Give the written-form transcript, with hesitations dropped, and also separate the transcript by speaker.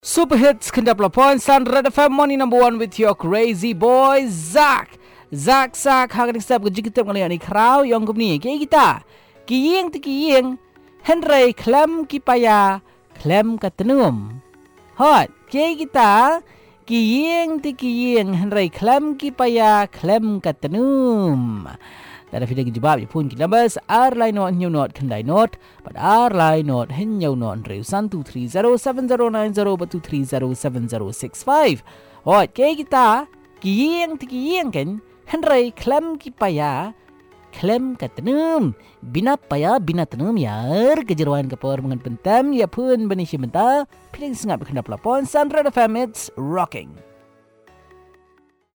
Speaker 1: Super hits kendap lapon Sun Red FM Money number 1 with your crazy boy Zak. Zak hari setiap kerja kita mengalami crowd yang kumni kayak kita. Kiyeng Henry klem kipaya klem katenum. Hot kayak kita kiyeng Henry klem kipaya klem katenum. Dari video jawab pun kita bahas airline not new not kendai not but airline not henyo not rew 12307090 but 2307065. Oh, kayak kita kiyeng kan Henry klem kipaya klem katenum binapaya binatenum yar kejeruan kapor mengan pentam ya pun benih menta pilih sengap kendap lapon Sun Red FM it's rocking.